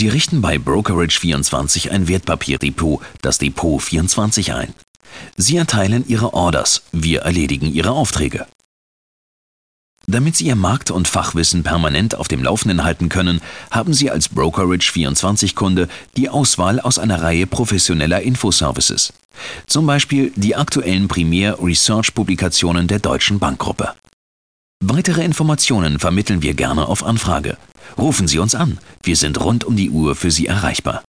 Sie richten bei Brokerage24 ein Wertpapierdepot, das Depot 24 ein. Sie erteilen Ihre Orders, wir erledigen Ihre Aufträge. Damit Sie Ihr Markt- und Fachwissen permanent auf dem Laufenden halten können, haben Sie als Brokerage24-Kunde die Auswahl aus einer Reihe professioneller Infoservices. Zum Beispiel die aktuellen Primär-Research-Publikationen der Deutschen Bankgruppe. Weitere Informationen vermitteln wir gerne auf Anfrage. Rufen Sie uns an, wir sind rund um die Uhr für Sie erreichbar.